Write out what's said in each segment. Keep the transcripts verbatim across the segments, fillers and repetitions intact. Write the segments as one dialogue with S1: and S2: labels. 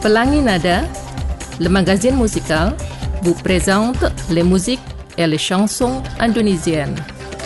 S1: Pelangi Nada, le magazine musical, vous présente les musiques et les chansons indonésiennes.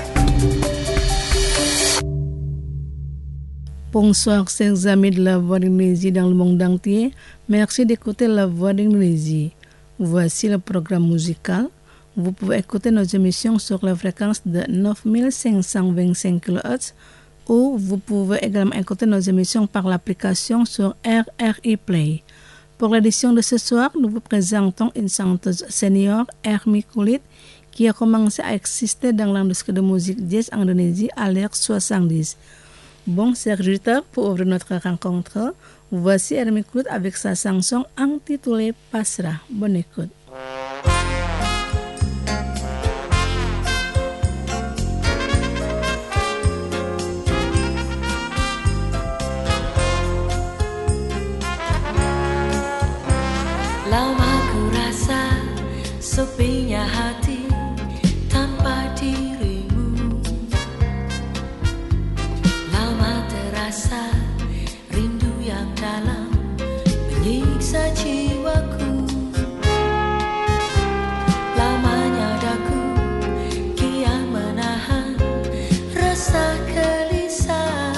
S2: Bonsoir chers amis de la Voix d'Indonésie dans le monde entier. Merci d'écouter la Voix d'Indonésie. Voici le programme musical. Vous pouvez écouter nos émissions sur la fréquence de neuf mille cinq cent vingt-cinq kilohertz ou vous pouvez également écouter nos émissions par l'application sur R R I Play. Pour l'édition de ce soir, nous vous présentons une chanteuse senior, Hermi Kulit, qui a commencé à exister dans l'industrie de musique jazz en Indonésie à l'ère soixante-dix. Bon, chers auditeurs, pour ouvrir notre rencontre, voici Hermi Kulit avec sa chanson intitulée Pasrah. Bonne écoute.
S3: Lama ku rasa sepinya hati tanpa dirimu. Lama terasa rindu yang dalam menyiksa jiwaku. Lamanya daku kian menahan rasa gelisah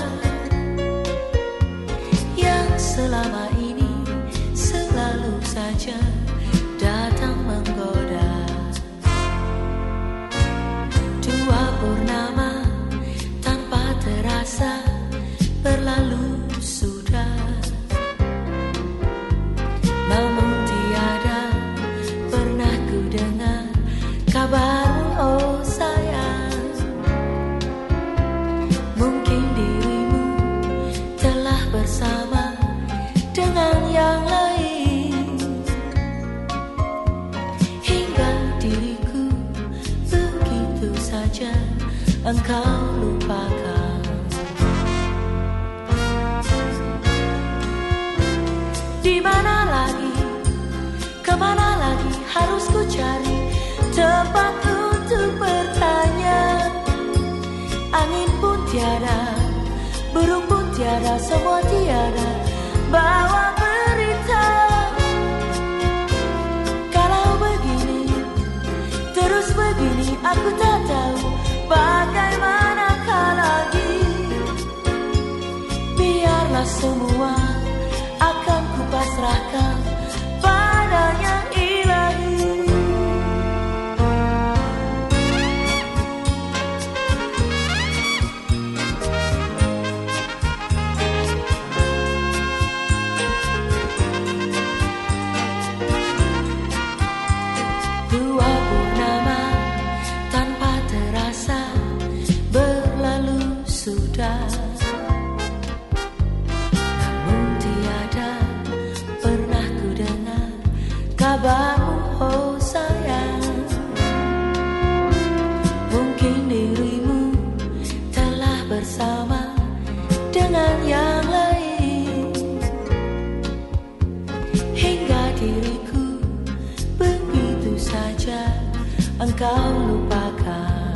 S3: yang selama ini selalu saja datang menggoda. Dua purnama tanpa terasa berlalu sudah, namun tiada pernah ku dengar kabarmu, oh sayang. Mungkin dirimu telah bersama dengan yang lain, hingga diriku begitu saja engkau lupakan. Di mana lagi, kemana lagi harus ku cari tempat untuk bertanya. Angin pun tiada, burung pun tiada, semua tiada bawa berita. Kalau begini, terus begini, aku tak tahu bagaimanakah lagi. Biarlah semua akan kupasrahkan padanya ilahi. Dua purnama tanpa terasa berlalu sudah, namun tiada pernah ku dengar kabarmu, oh sayang. Mungkin dirimu telah bersama dengan yang lain, hingga diriku begitu saja engkau lupakan.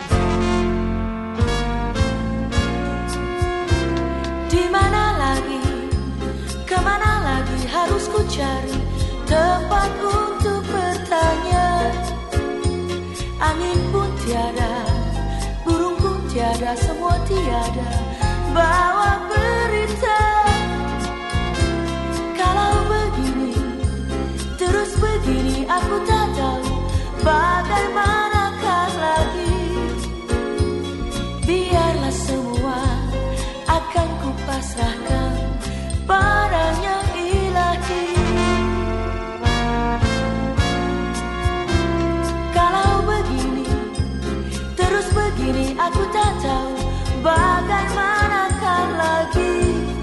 S3: Di mana lagi, kemana lagi harus ku cari tempat untuk bertanya. Angin pun tiada, burung pun tiada, semua tiada bawa berita. Kalau begini, terus begini, aku tak tahu bagaimanakah lagi. Biarlah semua akan kupasrahkan padanya ilahi. Kalau begini, terus begini, aku tak tahu bagaimanakah lagi.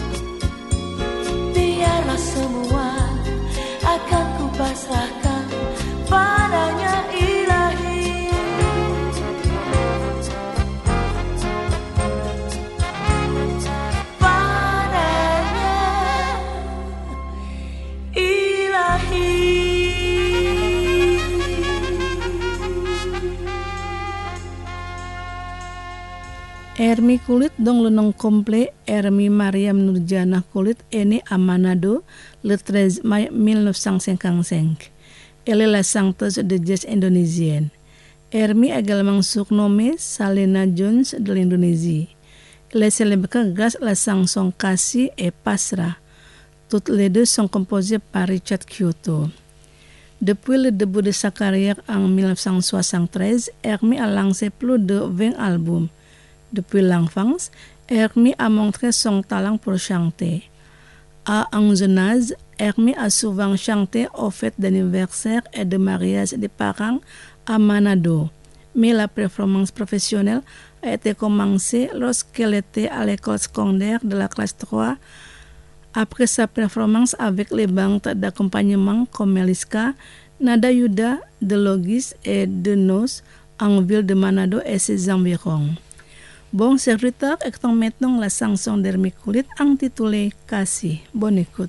S2: Hermi Kulit dont le nom complet Hermi Mariam Nurjana Kulit est née à Manado le treize mai mille neuf cent cinquante-cinq. Elle est la chanteuse de jazz indonésienne. Hermi est également surnommée Salena Jones de l'Indonésie. Elle est célèbre grâce à la chanson Kasih et Pasrah. Toutes les deux sont composées par Richard Kyoto. Depuis le début de sa carrière en mille neuf cent soixante-treize, Hermi a lancé plus de vingt albums. Depuis l'enfance, Hermi a montré son talent pour chanter. À un jeune âge, Hermi a souvent chanté aux fêtes d'anniversaire et de mariage des parents à Manado. Mais la performance professionnelle a été commencée lorsqu'elle était à l'école secondaire de la classe trois. Après sa performance avec les bandes d'accompagnement comme Meliska, Nada Yuda, de Logis et de Nos en ville de Manado et ses environs. Bon serviteur, écoutons maintenant la chanson d'Hermi Kulit intitulée Kasih. Bonne écoute.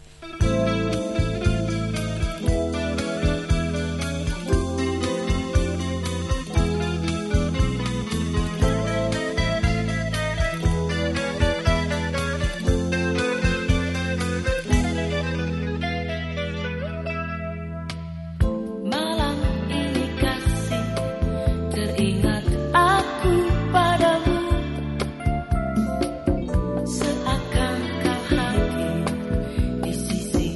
S3: Seakan kau hadir di sisi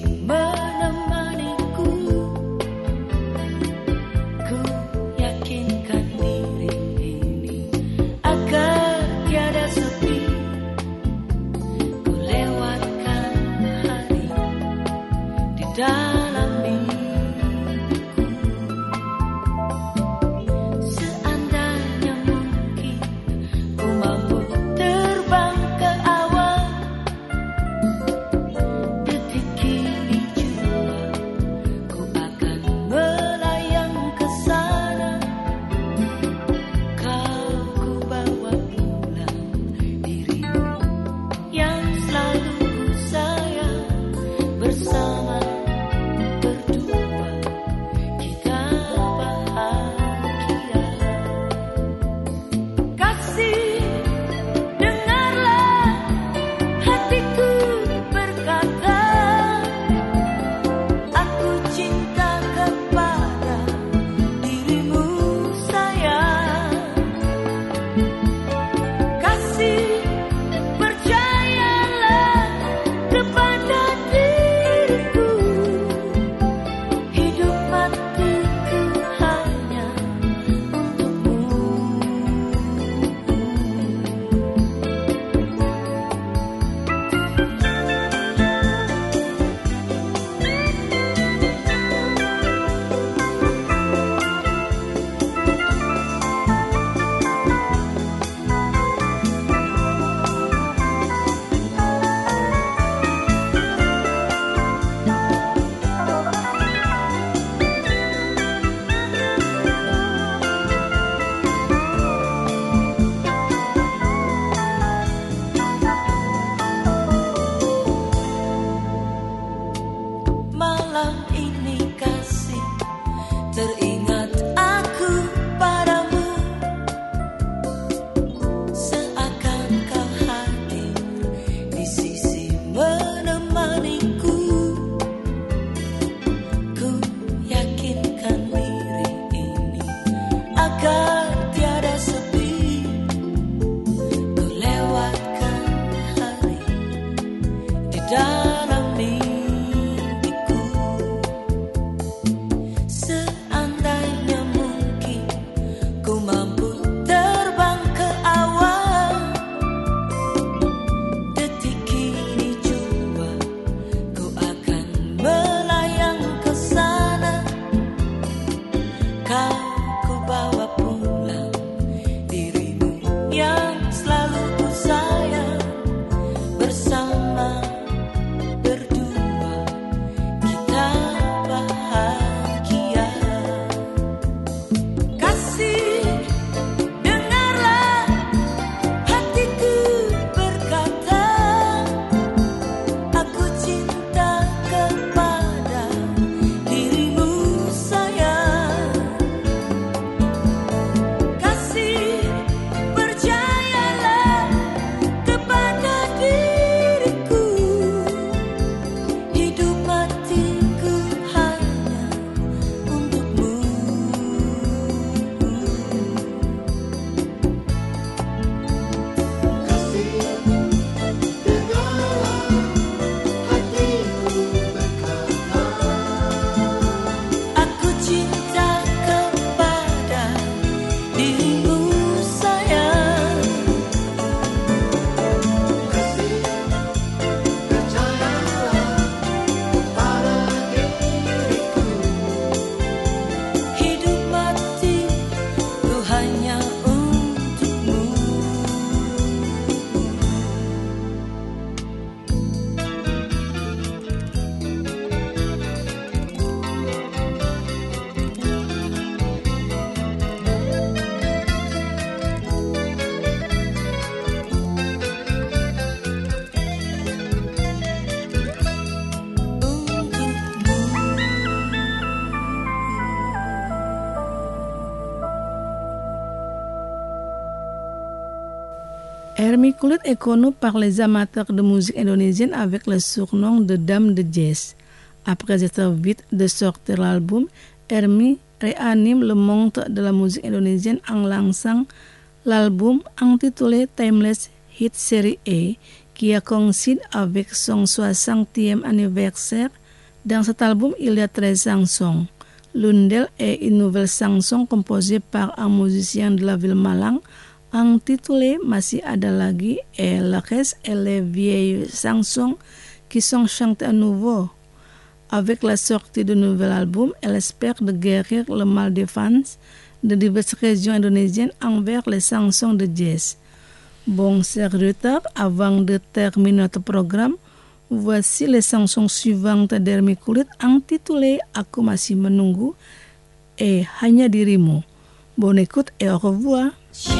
S2: Hermie Khulit est connue par les amateurs de musique indonésienne avec le surnom de Dame de Jazz. Après être vite de sortir l'album, Hermie réanime le monde de la musique indonésienne en lançant l'album intitulé Timeless Hit Série A, qui coïncide avec son soixantième anniversaire. Dans cet album, il y a treize chansons. L'une d'elles est une nouvelle chanson composée par un musicien de la ville Malang, intitulée Masih Ada Lagi, et le reste est les vieilles chansons qui sont chantées à nouveau. Avec la sortie du nouvel album, elle espère de guérir le mal des fans de diverses régions indonésiennes envers les chansons de jazz. Bon, chers auditeurs, avant de terminer notre programme, voici les chansons suivantes d'Hermie Khulit intitulées Aku Masih Menunggu et Hanya Dirimu. Bonne écoute et au revoir.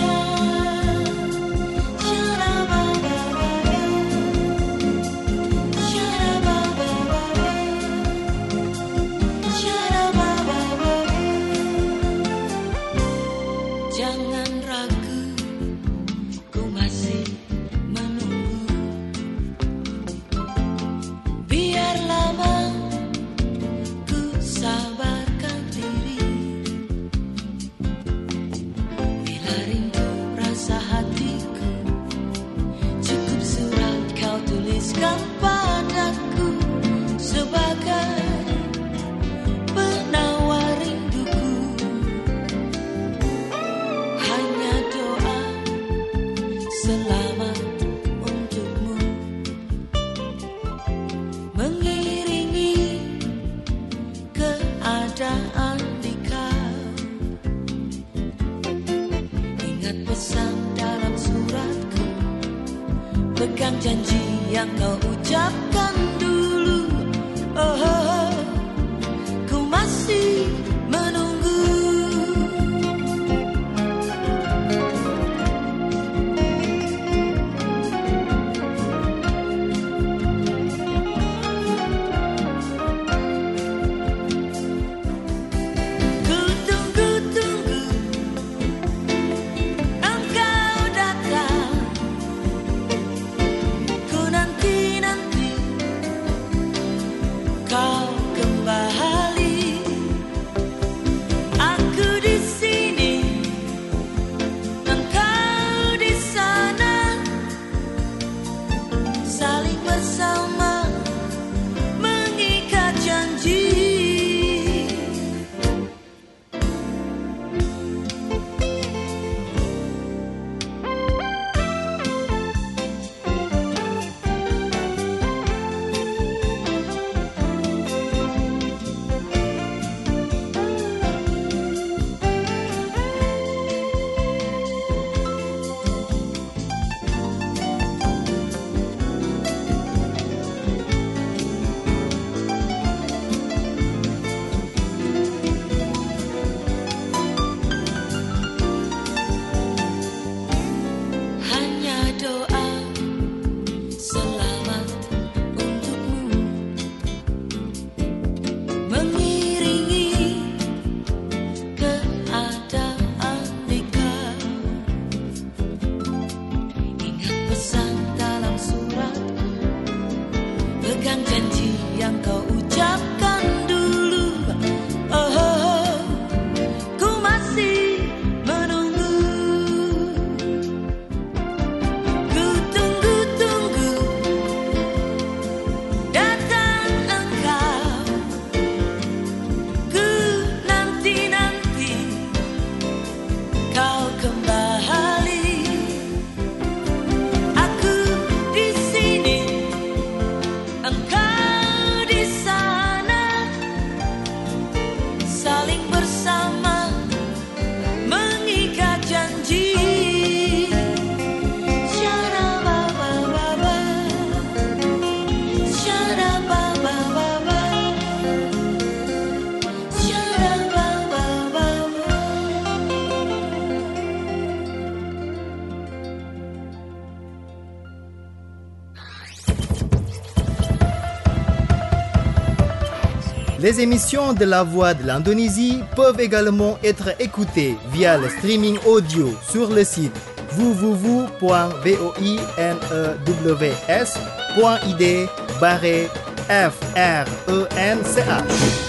S3: Pegang janji yang kau ucapkan dulu. Oh, oh, oh. Ku masih menunggu. Ku tunggu-tunggu engkau datang. Kau kembali, aku di sini, engkau di sana, saling bersama mengikat janji. Pegang janji yang kau ucapkan dulu. Oh, oh, oh. Ku masih menunggu. Ku tunggu-tunggu datang engkau. Ku nanti-nanti kau kembali. Aku di sini, engkau di sana, saling bersama mengikat janji. Syarabababa, syarabababa, syarabababa.
S4: Les émissions de La Voix de l'Indonésie peuvent également être écoutées via le streaming audio sur le site w w w point voinews point i d barre f r e n c h.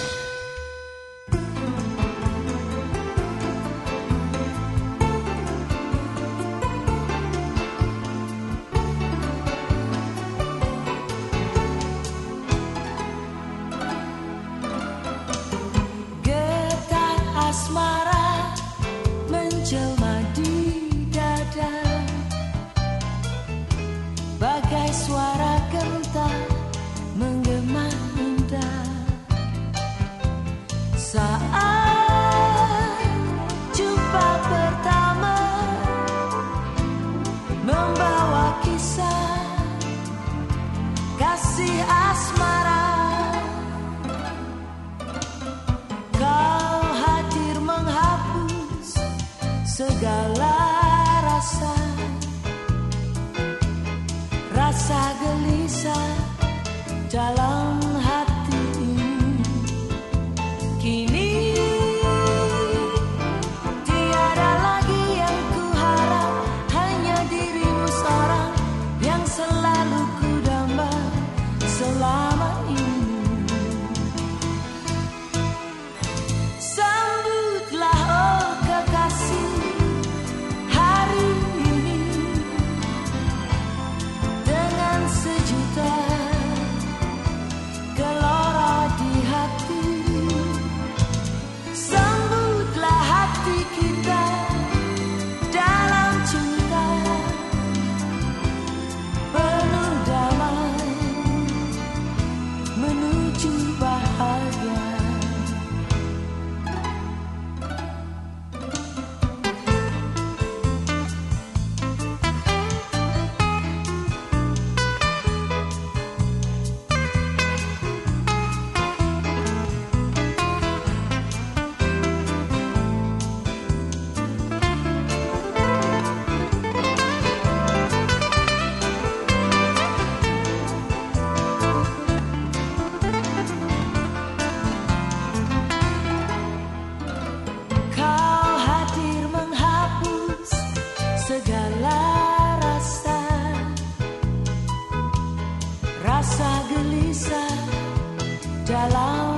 S3: Segala rasa, rasa gelisah dalam hati ini. Kini tiada lagi yang kuharap, hanya dirimu seorang yang selalu kudamba selama ini. Sambutlah oh kekasih segala rasa, rasa gelisah dalam